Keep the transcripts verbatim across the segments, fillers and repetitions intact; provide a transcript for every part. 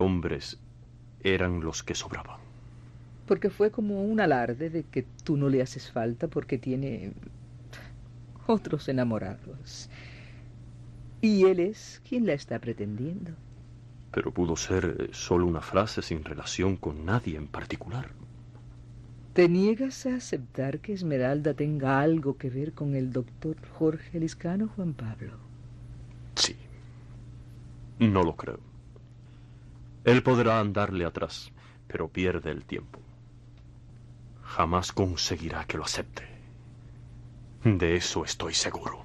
hombres eran los que sobraban. Porque fue como un alarde de que tú no le haces falta porque tiene otros enamorados. Y él es quien la está pretendiendo. Pero pudo ser solo una frase sin relación con nadie en particular. ¿Te niegas a aceptar que Esmeralda tenga algo que ver con el doctor Jorge Liscano, Juan Pablo? Sí. No lo creo. Él podrá andarle atrás, pero pierde el tiempo. Jamás conseguirá que lo acepte. De eso estoy seguro.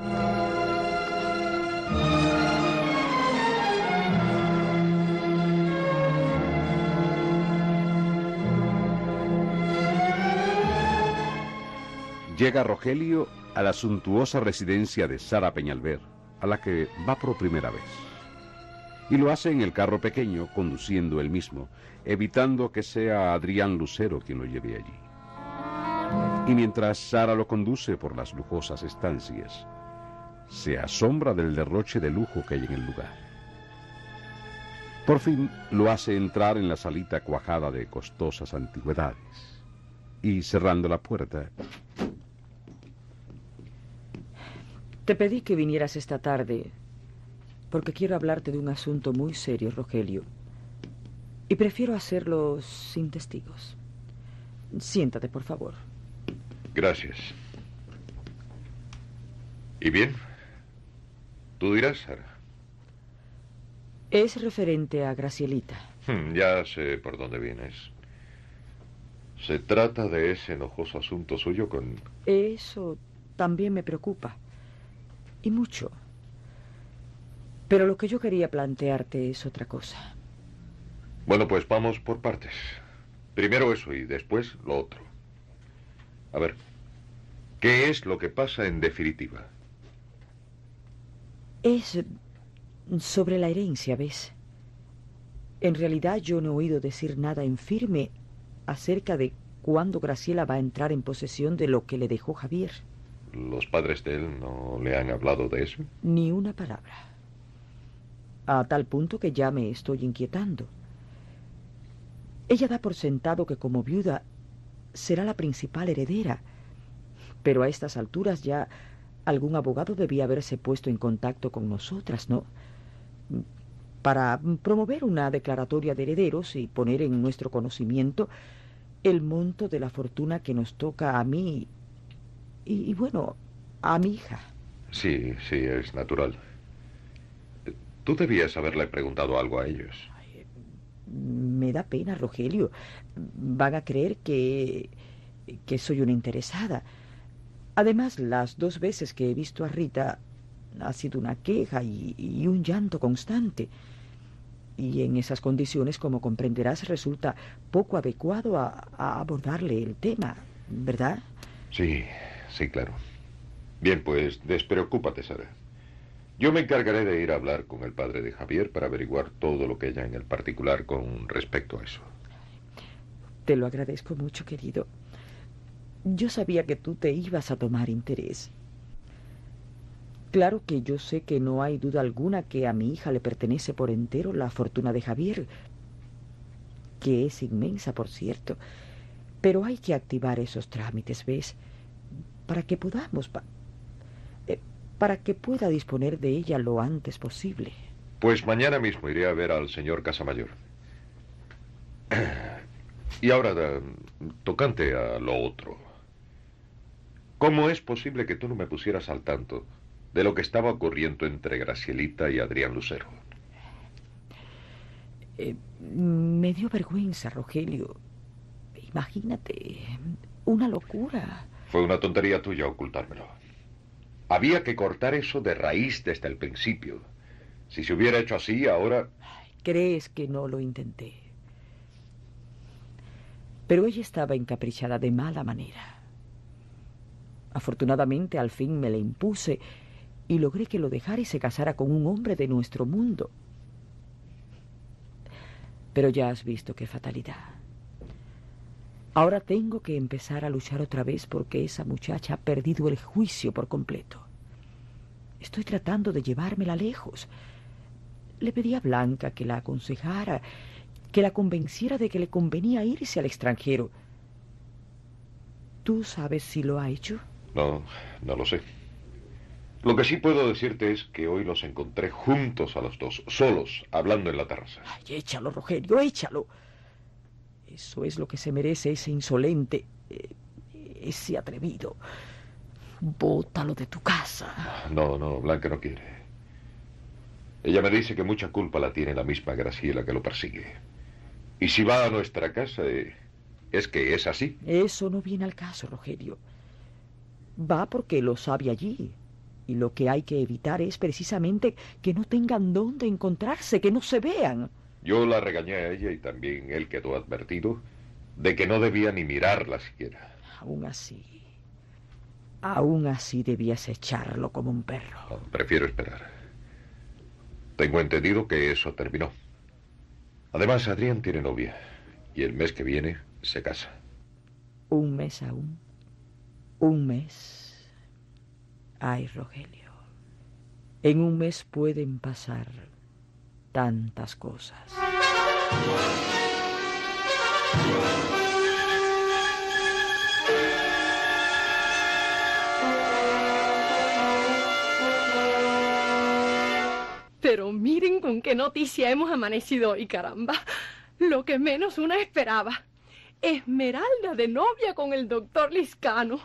Llega Rogelio a la suntuosa residencia de Sara Peñalver, a la que va por primera vez. Y lo hace en el carro pequeño, conduciendo él mismo, evitando que sea Adrián Lucero quien lo lleve allí. Y mientras Sara lo conduce por las lujosas estancias, se asombra del derroche de lujo que hay en el lugar. Por fin lo hace entrar en la salita cuajada de costosas antigüedades. Y cerrando la puerta... Te pedí que vinieras esta tarde porque quiero hablarte de un asunto muy serio, Rogelio. Y prefiero hacerlo sin testigos. Siéntate, por favor. Gracias. ¿Y bien? Tú dirás, Sara. Es referente a Gracielita. Hmm, ya sé por dónde vienes. Se trata de ese enojoso asunto suyo con... Eso también me preocupa. Y mucho. Pero lo que yo quería plantearte es otra cosa. Bueno, pues vamos por partes. Primero eso y después lo otro. A ver, ¿qué es lo que pasa en definitiva? Es sobre la herencia, ¿ves? En realidad yo no he oído decir nada en firme acerca de cuándo Graciela va a entrar en posesión de lo que le dejó Javier. ¿Los padres de él no le han hablado de eso? Ni una palabra. A tal punto que ya me estoy inquietando. Ella da por sentado que como viuda será la principal heredera, pero a estas alturas ya algún abogado debía haberse puesto en contacto con nosotras, ¿no? Para promover una declaratoria de herederos y poner en nuestro conocimiento el monto de la fortuna que nos toca a mí y, y bueno, a mi hija. Sí, sí, es natural. Tú debías haberle preguntado algo a ellos. Ay, me da pena, Rogelio. Van a creer que, que soy una interesada. Además, las dos veces que he visto a Rita ha sido una queja y, y un llanto constante. Y en esas condiciones, como comprenderás, resulta poco adecuado a, a abordarle el tema, ¿verdad? Sí, sí, claro. Bien, pues despreocúpate, Sara. Yo me encargaré de ir a hablar con el padre de Javier para averiguar todo lo que haya en el particular con respecto a eso. Te lo agradezco mucho, querido. Yo sabía que tú te ibas a tomar interés. Claro que yo sé que no hay duda alguna que a mi hija le pertenece por entero la fortuna de Javier, que es inmensa, por cierto. Pero hay que activar esos trámites, ¿ves? Para que podamos... Pa eh, para que pueda disponer de ella lo antes posible. Pues mañana mismo iré a ver al señor Casamayor. Y ahora, tocante a lo otro. ¿Cómo es posible que tú no me pusieras al tanto de lo que estaba ocurriendo entre Gracielita y Adrián Lucero? Eh, me dio vergüenza, Rogelio. Imagínate, una locura. Fue una tontería tuya ocultármelo. Había que cortar eso de raíz desde el principio. Si se hubiera hecho así, ahora... ¿Crees que no lo intenté? Pero ella estaba encaprichada de mala manera. Afortunadamente, al fin me le impuse y logré que lo dejara y se casara con un hombre de nuestro mundo. Pero ya has visto qué fatalidad. Ahora tengo que empezar a luchar otra vez porque esa muchacha ha perdido el juicio por completo. Estoy tratando de llevármela lejos. le pedí a Blanca que la aconsejara, que la convenciera de que le convenía irse al extranjero. ¿Tú sabes si lo ha hecho? No, no lo sé. Lo que sí puedo decirte es que hoy los encontré juntos a los dos, solos, hablando en la terraza. Ay, échalo, Rogelio, échalo. Eso es lo que se merece ese insolente, eh, ese atrevido. Bótalo de tu casa. No, no, Blanca no quiere. Ella me dice que mucha culpa la tiene la misma Graciela que lo persigue. Y si va a nuestra casa, eh, es que es así. Eso no viene al caso, Rogelio. Va porque lo sabe allí. Y lo que hay que evitar es precisamente que no tengan dónde encontrarse, que no se vean. Yo la regañé a ella y también él quedó advertido de que no debía ni mirarla siquiera. Aún así, aún así debías echarlo como un perro. No, prefiero esperar. Tengo entendido que eso terminó. Además, Adrián tiene novia y el mes que viene se casa. Un mes aún. Un mes. Ay, Rogelio, en un mes pueden pasar tantas cosas. Pero miren con qué noticia hemos amanecido hoy, caramba. Lo que menos una esperaba. Esmeralda de novia con el doctor Liscano.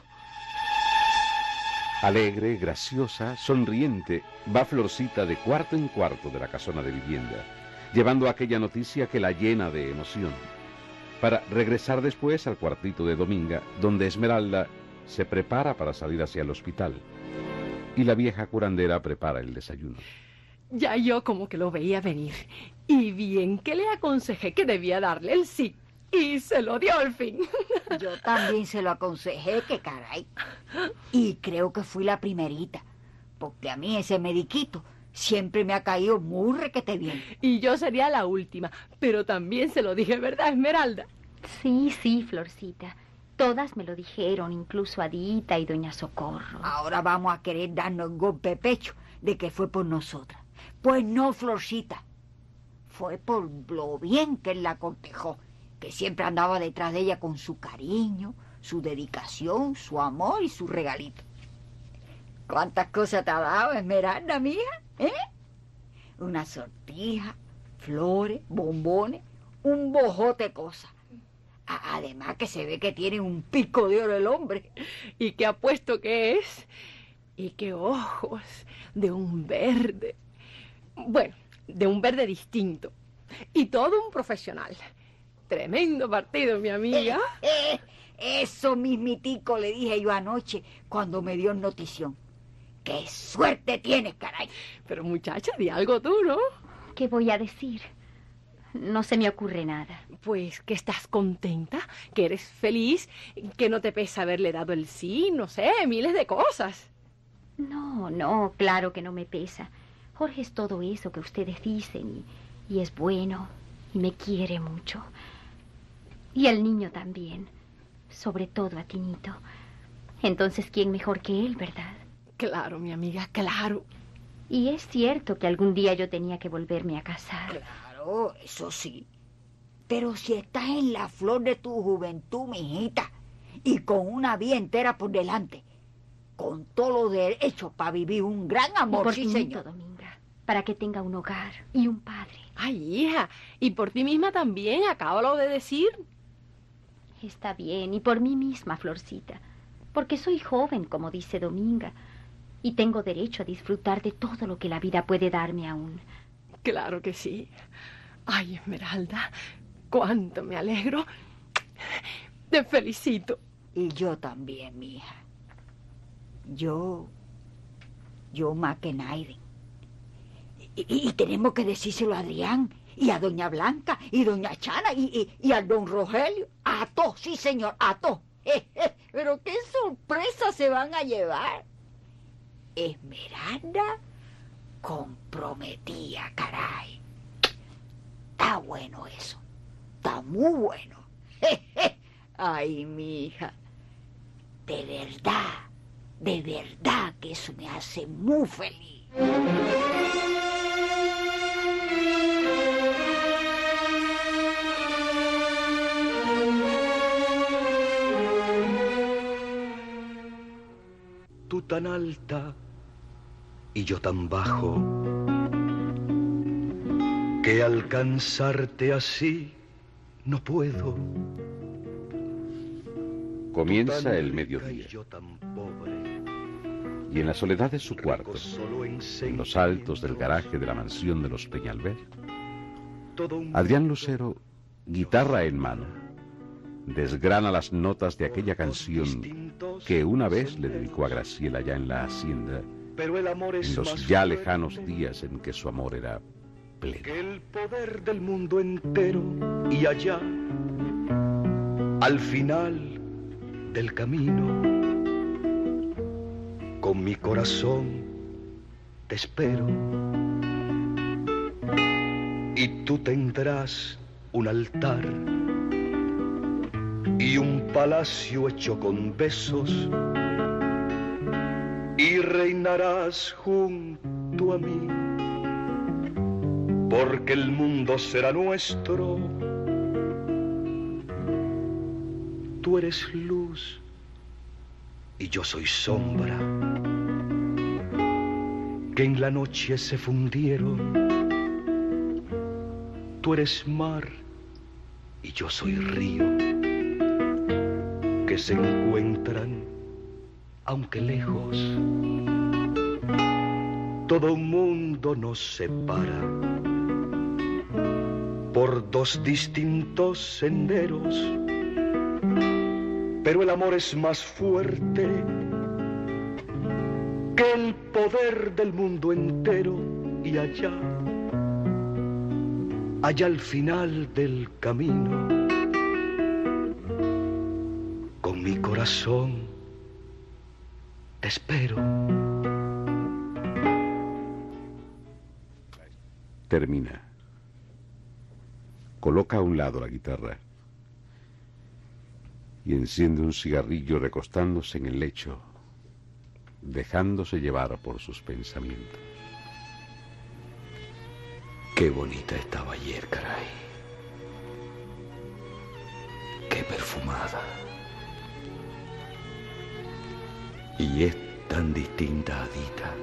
Alegre, graciosa, sonriente, va Florcita de cuarto en cuarto de la casona de vivienda, llevando aquella noticia que la llena de emoción, para regresar después al cuartito de Dominga, donde Esmeralda se prepara para salir hacia el hospital, y la vieja curandera prepara el desayuno. Ya yo como que lo veía venir, y bien que le aconsejé que debía darle el sí. Y se lo dio al fin. Yo también se lo aconsejé, que caray. Y creo que fui la primerita, porque a mí ese mediquito siempre me ha caído muy requete bien. Y yo sería la última, pero también se lo dije, ¿verdad, Esmeralda? Sí, sí, Florcita. Todas me lo dijeron, incluso Adita y doña Socorro. Ahora vamos a querer darnos golpe de pecho de que fue por nosotras. Pues no, Florcita. Fue por lo bien que él la cortejó, que siempre andaba detrás de ella con su cariño, su dedicación, su amor y su regalito. ¿Cuántas cosas te ha dado, Esmeralda, mía? ¿Eh? Una sortija, flores, bombones, un bojote de cosas. A- Además que se ve que tiene un pico de oro el hombre. Y qué apuesto que es. Y qué ojos, de un verde. Bueno, de un verde distinto. Y todo un profesional. Tremendo partido, mi amiga. Eh, eso mismitico le dije yo anoche cuando me dio notición. ¡Qué suerte tienes, caray! Pero muchacha, di algo tú, ¿no? ¿Qué voy a decir? No se me ocurre nada. Pues que estás contenta, que eres feliz, que no te pesa haberle dado el sí, no sé, miles de cosas. No, no, claro que no me pesa. Jorge es todo eso que ustedes dicen y, y es bueno y me quiere mucho. Y el niño también, sobre todo a Tinito. Entonces, ¿quién mejor que él, verdad? Claro, mi amiga, claro. Y es cierto que algún día yo tenía que volverme a casar. Claro, eso sí. Pero si estás en la flor de tu juventud, mijita, y con una vida entera por delante, con todos los derechos para vivir un gran amor, y por sí, Tinito, señor. Dominga, para que tenga un hogar y un padre. Ay, hija, y por ti misma también, acábalo de decir. Está bien, y por mí misma, Florcita, porque soy joven, como dice Dominga, y tengo derecho a disfrutar de todo lo que la vida puede darme aún. Claro que sí. Ay, Esmeralda, cuánto me alegro. Te felicito. Y yo también, mija. Yo, yo más que nadie. Y, y- y tenemos que decírselo a Adrián, y a doña Blanca, y doña Chana, y, y, y a don Rogelio. A todos, sí, señor, a todos. Pero qué sorpresa se van a llevar. Esmeralda comprometida, caray. Está bueno eso. Está muy bueno. Ay, mi hija. De verdad, de verdad que eso me hace muy feliz. tan alta y yo tan bajo, que alcanzarte así no puedo. Comienza el mediodía. Y yo tan pobre, Y en la soledad de su cuarto, solo en en los altos del garaje de la mansión de los Peñalver, todo un Adrián Lucero, guitarra en mano, desgrana las notas de aquella canción que una vez le dedicó a Graciela ya en la hacienda, pero el amor es en los más ya fuerte lejanos días en que su amor era pleno. que el poder del mundo entero, y allá, al final del camino, con mi corazón te espero, y tú tendrás un altar y un palacio hecho con besos, y reinarás junto a mí, porque el mundo será nuestro. Tú eres luz y yo soy sombra, que en la noche se fundieron. Tú eres mar y yo soy río, que se encuentran aunque lejos. Todo un mundo nos separa por dos distintos senderos, pero el amor es más fuerte que el poder del mundo entero, y allá, allá al final del camino, con mi corazón te espero. Termina. Coloca a un lado la guitarra y enciende un cigarrillo recostándose en el lecho, dejándose llevar por sus pensamientos. Qué bonita estaba ayer, caray. Qué perfumada. Y es tan distinta a Adita.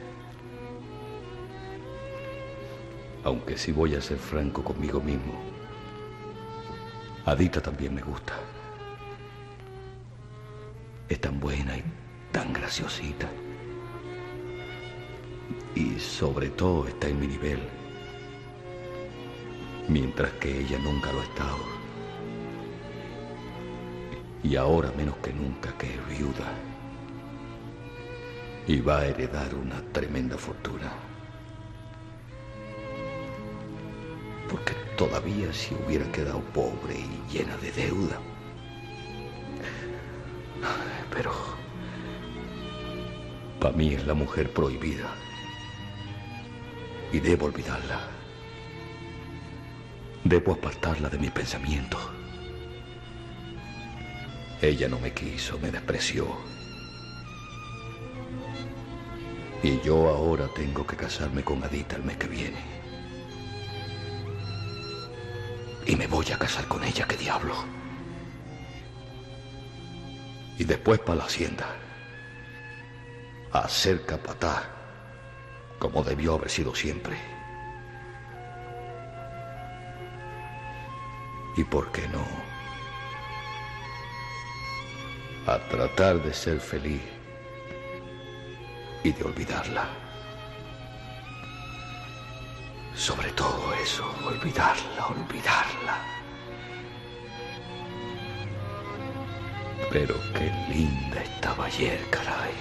Aunque si voy a ser franco conmigo mismo, Adita también me gusta. Es tan buena y tan graciosita. Y sobre todo está en mi nivel, mientras que ella nunca lo ha estado. Y ahora menos que nunca que es viuda. Y va a heredar una tremenda fortuna. Porque todavía si hubiera quedado pobre y llena de deuda. Pero para mí es la mujer prohibida. Y debo olvidarla. Debo apartarla de mis pensamientos. Ella no me quiso, me despreció. Y yo ahora tengo que casarme con Adita el mes que viene. Y me voy a casar con ella, ¿qué diablo? Y después para la hacienda. A ser capataz, como debió haber sido siempre. ¿Y por qué no? A tratar de ser feliz y de olvidarla. Sobre todo eso, olvidarla, olvidarla. Pero qué linda estaba ayer, caray.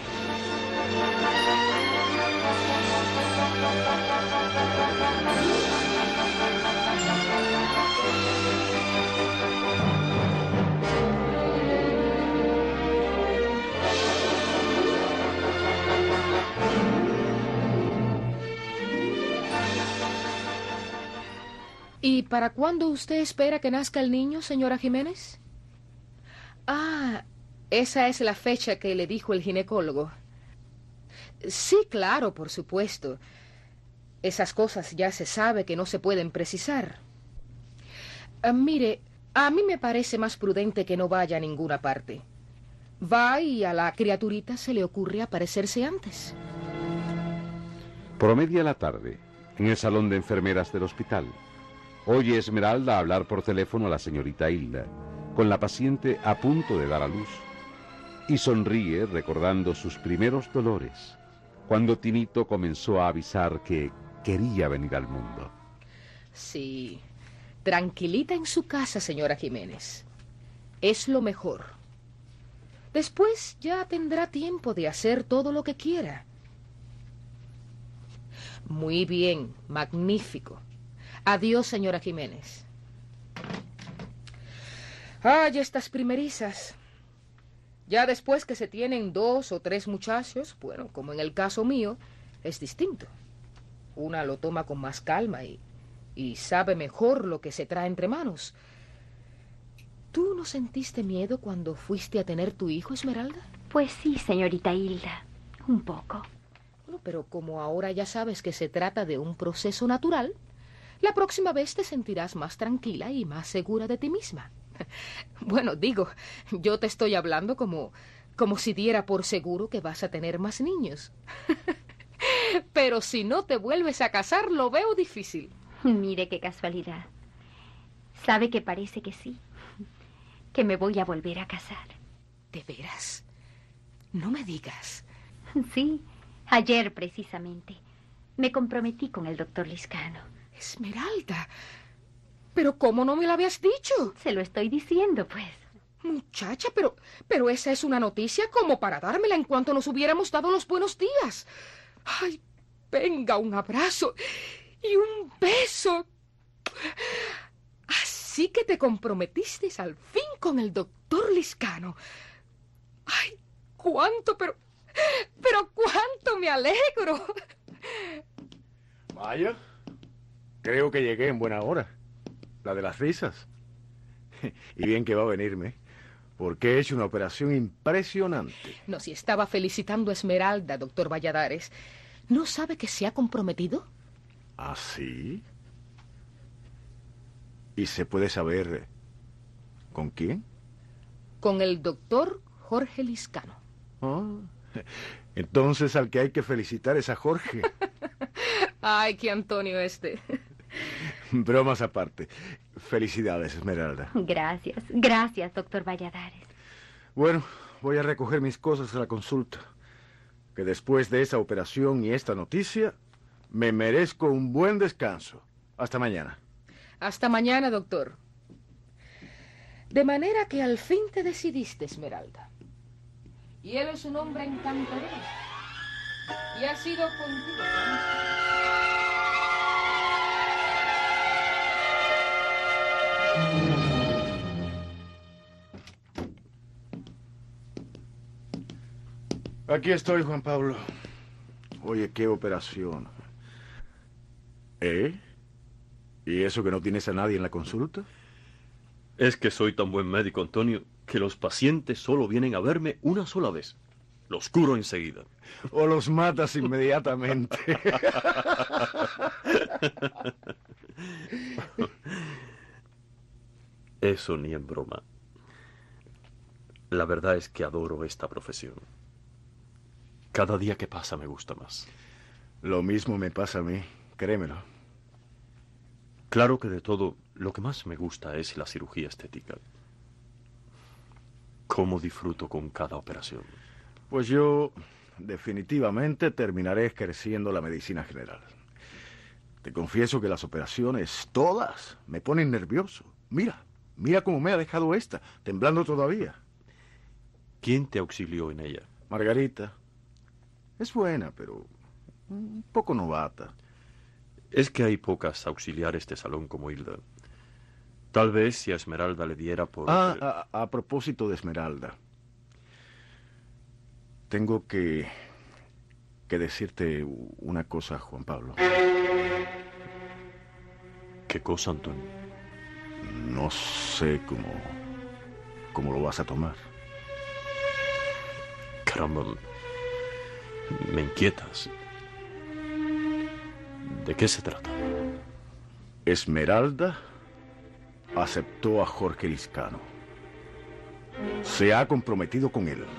¿Y para cuándo usted espera que nazca el niño, señora Jiménez? Ah, esa es la fecha que le dijo el ginecólogo. Sí, claro, por supuesto. Esas cosas ya se sabe que no se pueden precisar. Ah, mire, a mí me parece más prudente que no vaya a ninguna parte. Va y a la criaturita se le ocurre aparecerse antes. Promedia la tarde, en el salón de enfermeras del hospital. Oye Esmeralda hablar por teléfono a la señorita Hilda, con la paciente a punto de dar a luz, y sonríe recordando sus primeros dolores, cuando Tinito comenzó a avisar que quería venir al mundo. Sí, tranquilita en su casa, señora Jiménez. Es lo mejor. Después ya tendrá tiempo de hacer todo lo que quiera. Muy bien, magnífico. Adiós, señora Jiménez. Ay, estas primerizas. Ya después que se tienen dos o tres muchachos, bueno, como en el caso mío, es distinto. Una lo toma con más calma y, y sabe mejor lo que se trae entre manos. ¿Tú no sentiste miedo cuando fuiste a tener tu hijo, Esmeralda? Pues sí, señorita Hilda, un poco. Bueno, pero como ahora ya sabes que se trata de un proceso natural, la próxima vez te sentirás más tranquila y más segura de ti misma. Bueno, digo, yo te estoy hablando como, como si diera por seguro que vas a tener más niños. Pero si no te vuelves a casar, lo veo difícil. Mire qué casualidad. ¿Sabe que parece que sí? Que me voy a volver a casar. ¿De veras? No me digas. Sí, ayer precisamente. Me comprometí con el doctor Liscano. Esmeralda, ¿pero cómo no me lo habías dicho? Se lo estoy diciendo, pues. Muchacha, pero, pero esa es una noticia como para dármela en cuanto nos hubiéramos dado los buenos días. Ay, venga, un abrazo y un beso. Así que te comprometiste al fin con el doctor Liscano. Ay, cuánto, pero, pero cuánto me alegro. Vaya, creo que llegué en buena hora. La de las risas. Y bien que va a venirme, porque he hecho una operación impresionante. No, si estaba felicitando a Esmeralda, doctor Valladares. ¿No sabe que se ha comprometido? ¿Ah, sí? ¿Y se puede saber con quién? Con el doctor Jorge Liscano. Ah, entonces al que hay que felicitar es a Jorge. Ay, qué Antonio este. Bromas aparte. Felicidades, Esmeralda. Gracias, gracias, doctor Valladares. Bueno, voy a recoger mis cosas a la consulta. Que después de esa operación y esta noticia, me merezco un buen descanso. Hasta mañana. Hasta mañana, doctor. De manera que al fin te decidiste, Esmeralda. Y él es un hombre encantador. Y ha sido contigo. Aquí estoy, Juan Pablo. Oye, qué operación. ¿Eh? ¿Y eso que no tienes a nadie en la consulta? Es que soy tan buen médico, Antonio, que los pacientes solo vienen a verme una sola vez. Los curo enseguida. O los matas inmediatamente. Eso ni en broma. La verdad es que adoro esta profesión. Cada día que pasa me gusta más. Lo mismo me pasa a mí, créemelo. Claro que de todo, lo que más me gusta es la cirugía estética. ¿Cómo disfruto con cada operación? Pues yo definitivamente terminaré ejerciendo la medicina general. Te confieso que las operaciones, todas, me ponen nervioso. Mira, mira cómo me ha dejado esta, temblando todavía. ¿Quién te auxilió en ella? Margarita. Es buena, pero un poco novata. Es que hay pocas auxiliares de salón como Hilda. Tal vez si a Esmeralda le diera por... Ah, a, a propósito de Esmeralda. Tengo que... que decirte una cosa, Juan Pablo. ¿Qué cosa, Antonio? No sé cómo... cómo lo vas a tomar. Caramba, me inquietas. ¿De qué se trata? Esmeralda aceptó a Jorge Liscano. se ha comprometido con él.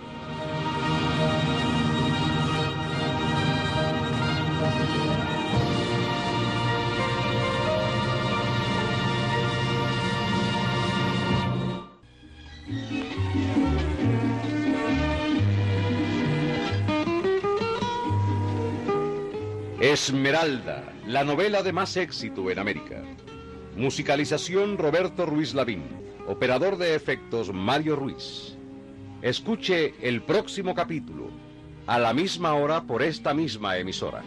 Esmeralda, la novela de más éxito en América. Musicalización Roberto Ruiz Lavín. Operador de efectos Mario Ruiz. Escuche el próximo capítulo, a la misma hora por esta misma emisora.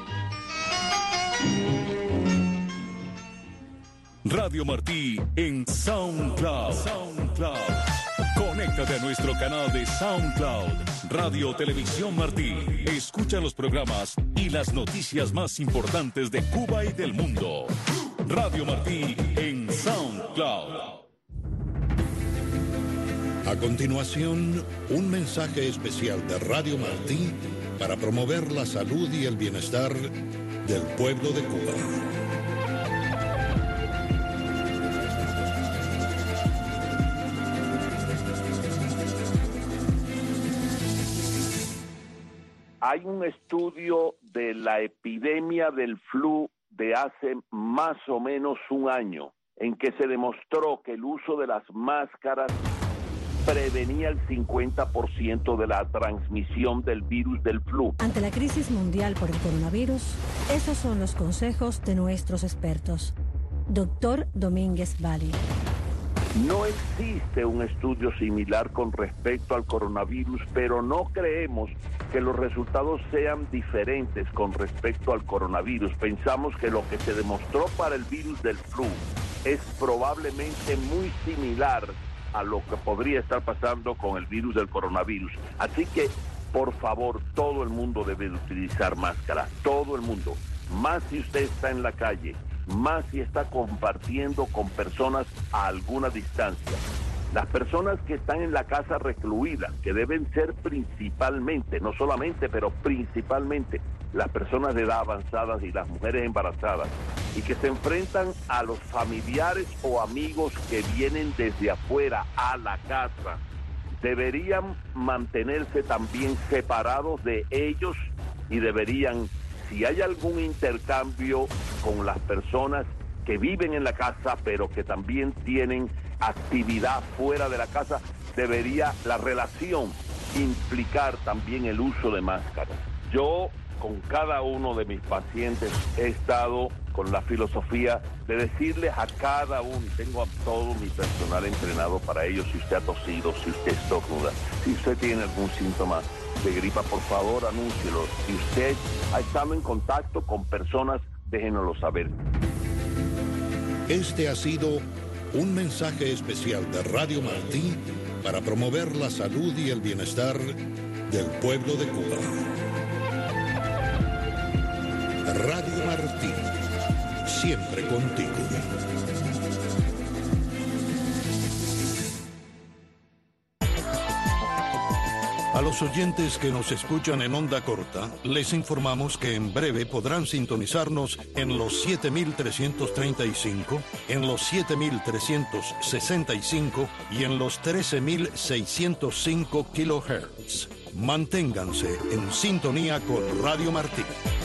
Radio Martí en SoundCloud. SoundCloud. Conéctate a nuestro canal de SoundCloud, Radio Televisión Martí. Escucha los programas y las noticias más importantes de Cuba y del mundo. Radio Martí en SoundCloud. A continuación, un mensaje especial de Radio Martí para promover la salud y el bienestar del pueblo de Cuba. Hay un estudio de la epidemia del flu de hace más o menos un año en que se demostró que el uso de las máscaras prevenía el cincuenta por ciento de la transmisión del virus del flu. Ante la crisis mundial por el coronavirus, esos son los consejos de nuestros expertos. Doctor Domínguez Valle. No existe un estudio similar con respecto al coronavirus, pero no creemos que los resultados sean diferentes con respecto al coronavirus. Pensamos que lo que se demostró para el virus del flu es probablemente muy similar a lo que podría estar pasando con el virus del coronavirus. Así que, por favor, todo el mundo debe de utilizar máscara, todo el mundo. Más si usted está en la calle, más si está compartiendo con personas a alguna distancia. Las personas que están en la casa recluidas, que deben ser principalmente, no solamente, pero principalmente, las personas de edad avanzada y las mujeres embarazadas, y que se enfrentan a los familiares o amigos que vienen desde afuera a la casa, deberían mantenerse también separados de ellos y deberían, si hay algún intercambio con las personas que viven en la casa, pero que también tienen actividad fuera de la casa, debería la relación implicar también el uso de máscaras. Yo, con cada uno de mis pacientes, he estado con la filosofía de decirles a cada uno, y tengo a todo mi personal entrenado para ello, si usted ha tosido, si usted estornuda, si usted tiene algún síntoma de gripa, por favor, anúncielo. Si usted ha estado en contacto con personas, déjenoslo saber. Este ha sido un mensaje especial de Radio Martí para promover la salud y el bienestar del pueblo de Cuba. Radio Martí, siempre contigo. A los oyentes que nos escuchan en onda corta, les informamos que en breve podrán sintonizarnos en los siete mil trescientos treinta y cinco, en los siete mil trescientos sesenta y cinco y en los trece mil seiscientos cinco kilohertz. Manténganse en sintonía con Radio Martí.